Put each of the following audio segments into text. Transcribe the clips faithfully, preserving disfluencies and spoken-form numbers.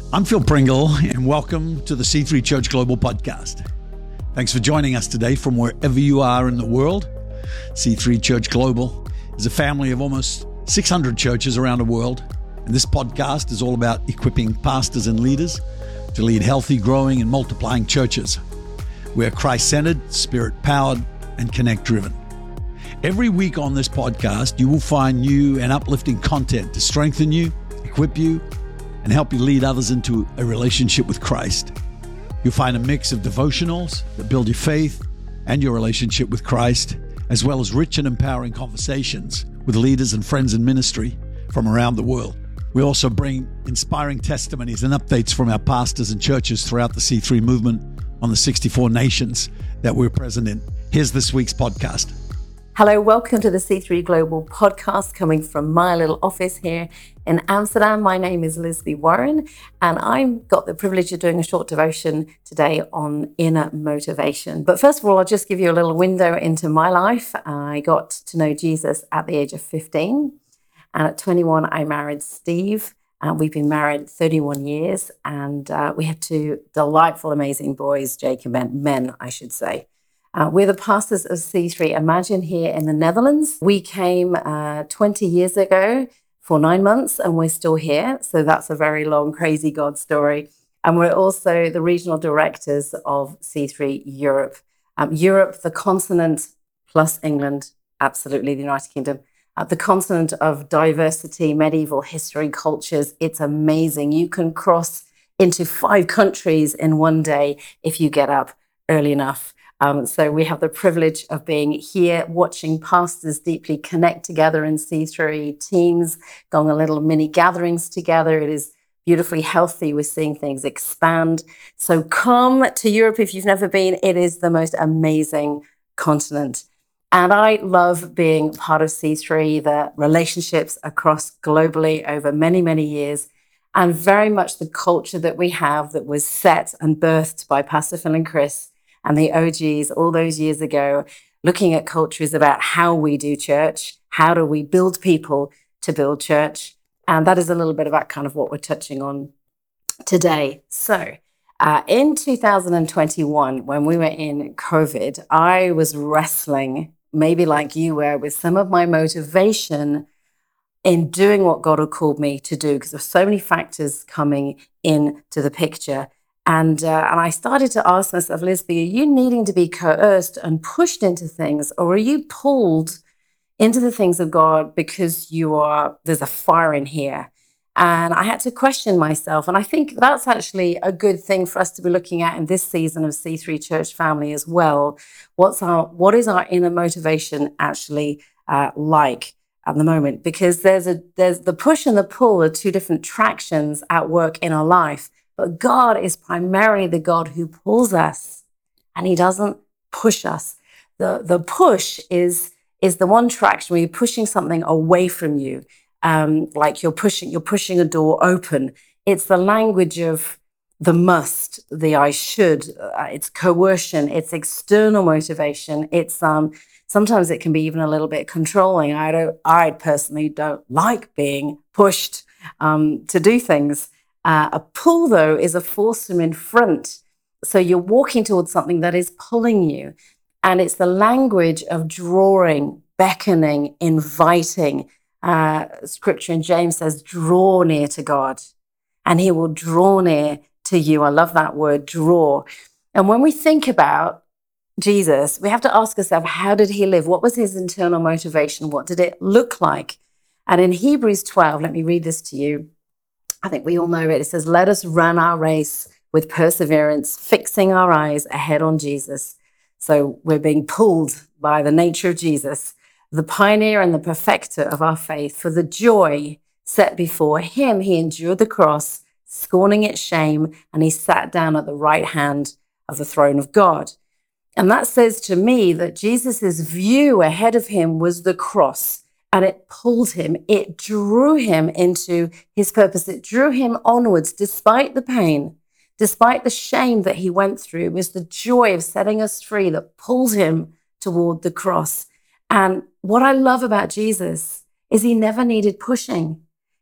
I'm Phil Pringle, and welcome to the C three Church Global podcast. Thanks for joining us today from wherever you are in the world. C three Church Global is a family of almost six hundred churches around the world, and this podcast is all about equipping pastors and leaders to lead healthy, growing, and multiplying churches. We're Christ-centered, Spirit-powered, and connect-driven. Every week on this podcast, you will find new and uplifting content to strengthen you, equip you, and help you lead others into a relationship with Christ. You'll find a mix of devotionals that build your faith and your relationship with Christ, as well as rich and empowering conversations with leaders and friends in ministry from around the world. We also bring inspiring testimonies and updates from our pastors and churches throughout the C three movement on the sixty-four nations that we're present in. Here's this week's podcast. Hello, welcome to the C three Global podcast coming from my little office here in Amsterdam. My name is Lisby Warren, and I've got the privilege of doing a short devotion today on inner motivation. But first of all, I'll just give you a little window into my life. I got to know Jesus at the age of fifteen, and at twenty-one, I married Steve. Uh, we've been married thirty-one years, and uh, we have two delightful, amazing boys, Jake and Ben, men, I should say. Uh, we're the pastors of C three Imagine here in the Netherlands. We came uh, twenty years ago for nine months and we're still here. So that's a very long, crazy God story. And we're also the regional directors of C three Europe. Um, Europe, the continent plus England, absolutely the United Kingdom. Uh, the continent of diversity, medieval history, cultures. It's amazing. You can cross into five countries in one day if you get up early enough. Um, so we have the privilege of being here, watching pastors deeply connect together in C three teams, going on little mini gatherings together. It is beautifully healthy. We're seeing things expand. So come to Europe if you've never been. It is the most amazing continent. And I love being part of C three, the relationships across globally over many, many years, and very much the culture that we have that was set and birthed by Pastor Phil and Chris and the O Gs all those years ago. Looking at culture is about how we do church. How do we build people to build church? And that is a little bit about kind of what we're touching on today. So uh, in two thousand twenty-one, when we were in COVID, I was wrestling, maybe like you were, with some of my motivation in doing what God had called me to do, because there's so many factors coming into the picture. And uh, and I started to ask myself, Lisby, are you needing to be coerced and pushed into things, or are you pulled into the things of God because you are, there's a fire in here? And I had to question myself. And I think that's actually a good thing for us to be looking at in this season of C three Church Family as well. What's our, what is our inner motivation actually uh, like at the moment? Because there's a there's the push and the pull are two different tractions at work in our life. But God is primarily the God who pulls us, and he doesn't push us. The, the push is, is the one traction where you're pushing something away from you, um, like you're pushing, you're pushing a door open. It's the language of the must, the I should, uh, it's coercion, it's external motivation. It's um, sometimes it can be even a little bit controlling. I don't, I personally don't like being pushed um, to do things. Uh, a pull, though, is a force from in front. So you're walking towards something that is pulling you. And it's the language of drawing, beckoning, inviting. Uh, scripture in James says, draw near to God, and he will draw near to you. I love that word, draw. And when we think about Jesus, we have to ask ourselves, how did he live? What was his internal motivation? What did it look like? And in Hebrews twelve, let me read this to you. I think we all know it. It says, let us run our race with perseverance, fixing our eyes ahead on Jesus. So we're being pulled by the nature of Jesus, the pioneer and the perfecter of our faith. For the joy set before him, he endured the cross, scorning its shame, and he sat down at the right hand of the throne of God. And that says to me that Jesus's view ahead of him was the cross. And it pulled him, it drew him into his purpose. It drew him onwards, despite the pain, despite the shame that he went through. It was the joy of setting us free that pulled him toward the cross. And what I love about Jesus is he never needed pushing.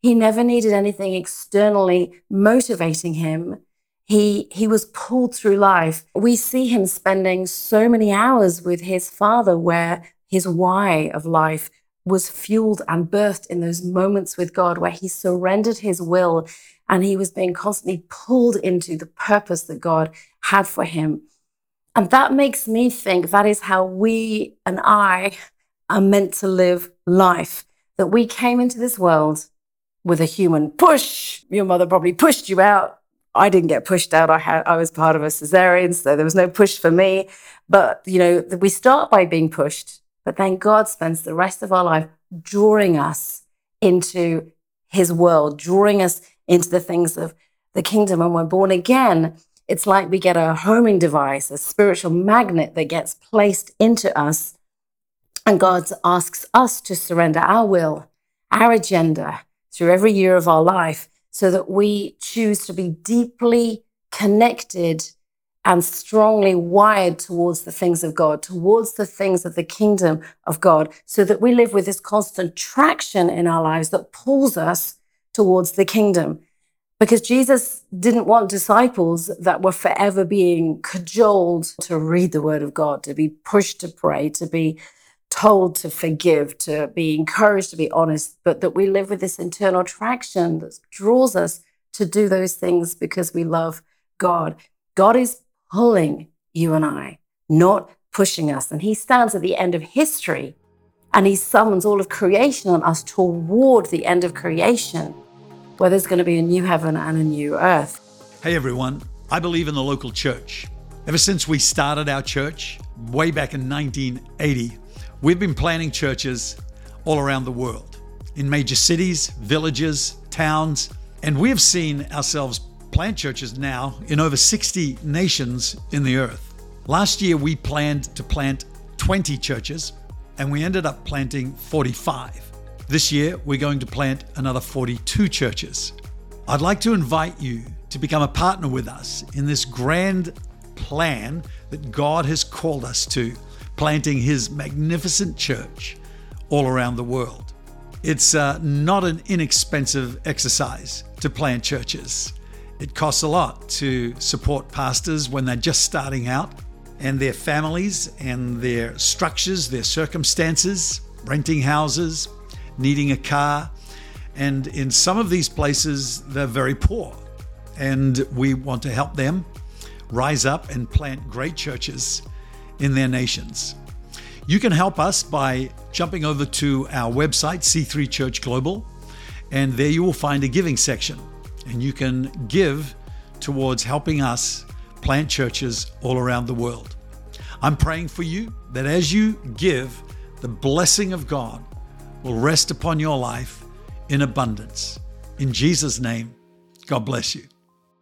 He never needed anything externally motivating him. He, he was pulled through life. We see him spending so many hours with his father where his why of life was fueled and birthed in those moments with God where he surrendered his will and he was being constantly pulled into the purpose that God had for him. And that makes me think that is how we and I are meant to live life, that we came into this world with a human push. Your mother probably pushed you out. I didn't get pushed out. I had, I was part of a cesarean, so there was no push for me. But, you know, we start by being pushed, but then God spends the rest of our life drawing us into his world, drawing us into the things of the kingdom. And when we're born again, it's like we get a homing device, a spiritual magnet that gets placed into us. And God asks us to surrender our will, our agenda through every year of our life so that we choose to be deeply connected and strongly wired towards the things of God, towards the things of the kingdom of God, so that we live with this constant traction in our lives that pulls us towards the kingdom. Because Jesus didn't want disciples that were forever being cajoled to read the word of God, to be pushed to pray, to be told to forgive, to be encouraged to be honest, but that we live with this internal traction that draws us to do those things because we love God. God is pulling you and I, not pushing us. And he stands at the end of history and he summons all of creation on us toward the end of creation, where there's going to be a new heaven and a new earth. Hey everyone, I believe in the local church. Ever since we started our church way back in nineteen eighty, we've been planting churches all around the world, in major cities, villages, towns, and we have seen ourselves plant churches now in over sixty nations in the earth. Last year, we planned to plant twenty churches, and we ended up planting forty-five. This year, we're going to plant another forty-two churches. I'd like to invite you to become a partner with us in this grand plan that God has called us to, planting his magnificent church all around the world. It's uh, not an inexpensive exercise to plant churches. It costs a lot to support pastors when they're just starting out, and their families and their structures, their circumstances, renting houses, needing a car. And in some of these places, they're very poor. And we want to help them rise up and plant great churches in their nations. You can help us by jumping over to our website, C three Church Global, and there you will find a giving section. And you can give towards helping us plant churches all around the world. I'm praying for you that as you give, the blessing of God will rest upon your life in abundance. In Jesus' name, God bless you.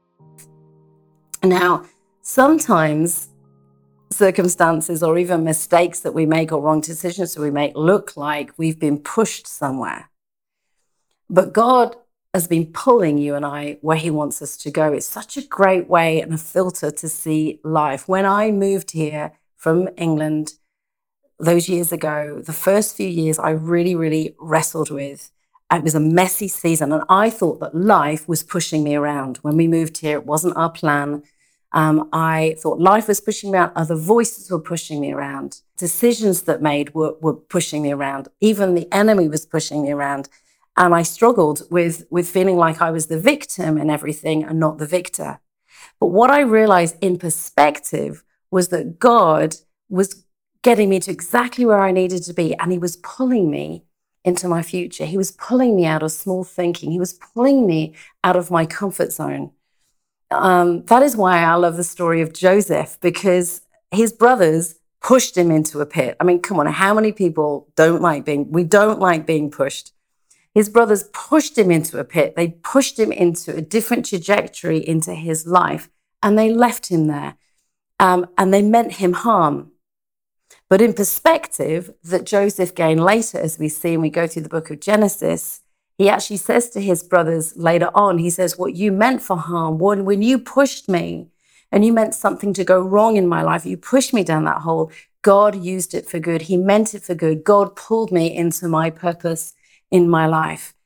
Now, sometimes circumstances or even mistakes that we make or wrong decisions that we make look like we've been pushed somewhere. But God has been pulling you and I where he wants us to go. It's such a great way and a filter to see life. When I moved here from England those years ago, the first few years I really, really wrestled with. It was a messy season, and I thought that life was pushing me around. When we moved here, it wasn't our plan. Um, I thought life was pushing me around. Other voices were pushing me around. Decisions that made were, were pushing me around. Even the enemy was pushing me around. And I struggled with, with feeling like I was the victim in everything and not the victor. But what I realized in perspective was that God was getting me to exactly where I needed to be. And he was pulling me into my future. He was pulling me out of small thinking. He was pulling me out of my comfort zone. Um, that is why I love the story of Joseph, because his brothers pushed him into a pit. I mean, come on, how many people don't like being, we don't like being pushed. His brothers pushed him into a pit. They pushed him into a different trajectory into his life, and they left him there. Um, and they meant him harm. But in perspective that Joseph gained later, as we see and we go through the book of Genesis, he actually says to his brothers later on, he says, what you meant for harm, when, when you pushed me and you meant something to go wrong in my life, you pushed me down that hole, God used it for good. He meant it for good. God pulled me into my purpose in my life.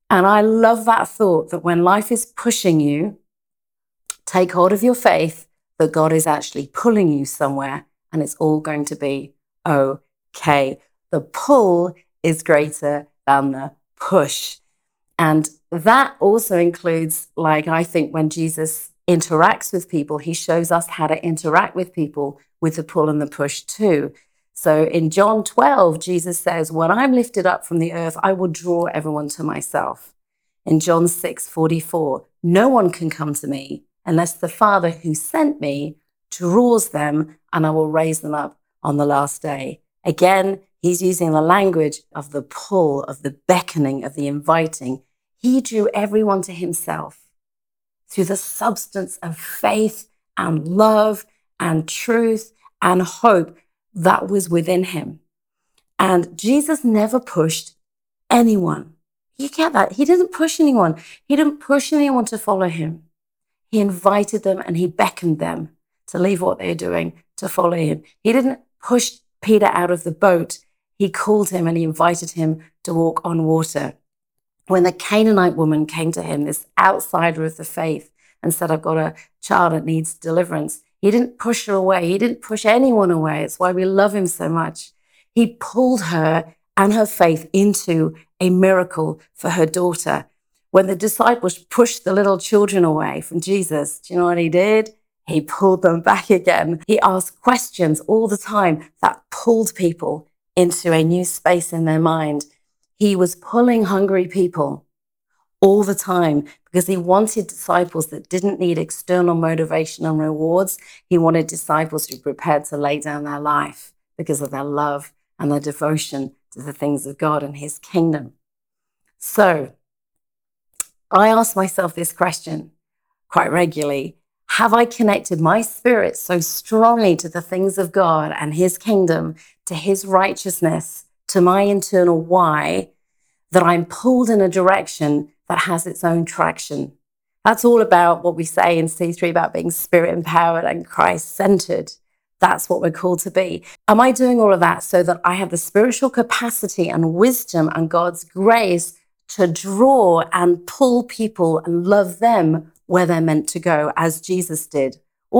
And I love that thought that when life is pushing you, take hold of your faith that God is actually pulling you somewhere and it's all going to be okay. The pull is greater than the push. And that also includes, like, I think when Jesus interacts with people, he shows us how to interact with people with the pull and the push too. So in John twelve, Jesus says, when I'm lifted up from the earth, I will draw everyone to myself. In John six forty-four, no one can come to me unless the Father who sent me draws them, and I will raise them up on the last day. Again, he's using the language of the pull, of the beckoning, of the inviting. He drew everyone to himself through the substance of faith and love and truth and hope that was within him. And Jesus never pushed anyone. You get that? He didn't push anyone. He didn't push anyone to follow him. He invited them and he beckoned them to leave what they're doing to follow him. He didn't push Peter out of the boat. He called him and he invited him to walk on water. When the Canaanite woman came to him, this outsider of the faith, and said, I've got a child that needs deliverance, he didn't push her away. He didn't push anyone away. It's why we love him so much. He pulled her and her faith into a miracle for her daughter. When the disciples pushed the little children away from Jesus, do you know what he did? He pulled them back again. He asked questions all the time that pulled people into a new space in their mind. He was pulling hungry people all the time because he wanted disciples that didn't need external motivation and rewards. He wanted disciples who were prepared to lay down their life because of their love and their devotion to the things of God and his kingdom. So I ask myself this question quite regularly. Have I connected my spirit so strongly to the things of God and his kingdom, to his righteousness, to my internal why, that I'm pulled in a direction that has its own traction? That's all about what we say in C three about being spirit empowered and Christ centered. That's what we're called to be. Am I doing all of that so that I have the spiritual capacity and wisdom and God's grace to draw and pull people and love them where they're meant to go, as Jesus did?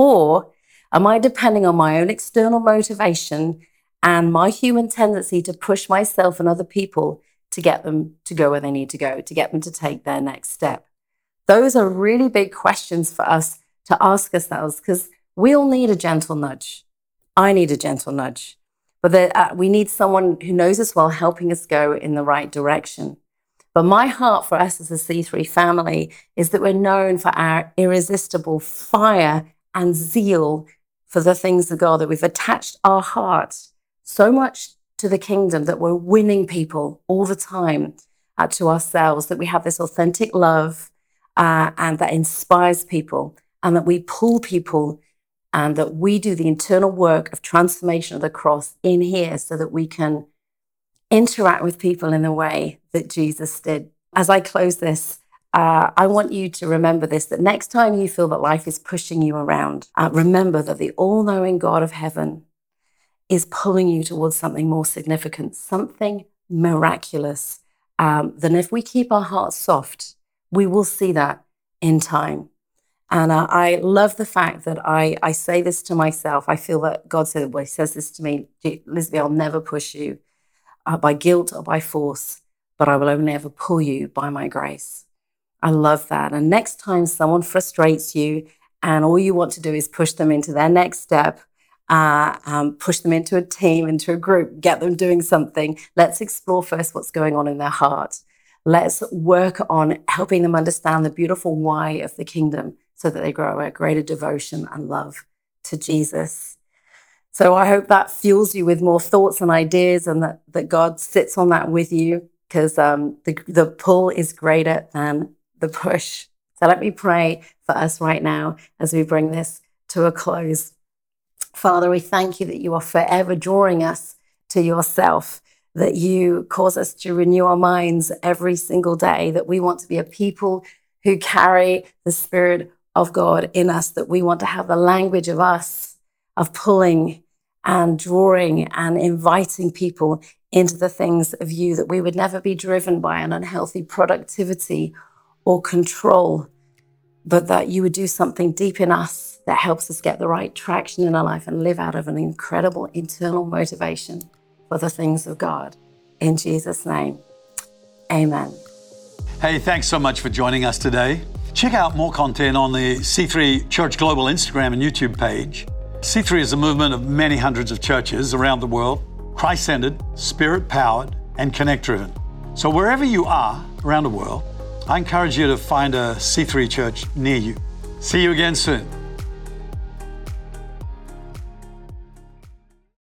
Or am I depending on my own external motivation and my human tendency to push myself and other people to get them to go where they need to go, to get them to take their next step? Those are really big questions for us to ask ourselves, because we all need a gentle nudge. I need a gentle nudge, but the, uh, we need someone who knows us well, helping us go in the right direction. But my heart for us as a C three family is that we're known for our irresistible fire and zeal for the things of God, that we've attached our hearts so much to the kingdom that we're winning people all the time uh, to ourselves, that we have this authentic love uh, and that inspires people, and that we pull people, and that we do the internal work of transformation of the cross in here so that we can interact with people in the way that Jesus did. As I close this, uh, I want you to remember this, that next time you feel that life is pushing you around, uh, remember that the all-knowing God of heaven is pulling you towards something more significant, something miraculous. Um, then if we keep our hearts soft, we will see that in time. And uh, I love the fact that I, I say this to myself. I feel that God said, well, he says this to me, Elizabeth, I'll never push you uh, by guilt or by force, but I will only ever pull you by my grace. I love that. And next time someone frustrates you and all you want to do is push them into their next step, uh, um, push them into a team, into a group, get them doing something, let's explore first what's going on in their heart. Let's work on helping them understand the beautiful why of the kingdom, so that they grow a greater devotion and love to Jesus. So I hope that fuels you with more thoughts and ideas, and that, that God sits on that with you, because um, the, the pull is greater than the push. So let me pray for us right now as we bring this to a close. Father, we thank you that you are forever drawing us to yourself, that you cause us to renew our minds every single day, that we want to be a people who carry the Spirit of God in us, that we want to have the language of us, of pulling and drawing and inviting people into the things of you, that we would never be driven by an unhealthy productivity or control, but that you would do something deep in us that helps us get the right traction in our life and live out of an incredible internal motivation for the things of God. In Jesus' name, amen. Hey, thanks so much for joining us today. Check out more content on the C three Church Global Instagram and YouTube page. C three is a movement of many hundreds of churches around the world, Christ-centered, Spirit-powered, and connect-driven. So wherever you are around the world, I encourage you to find a C three church near you. See you again soon.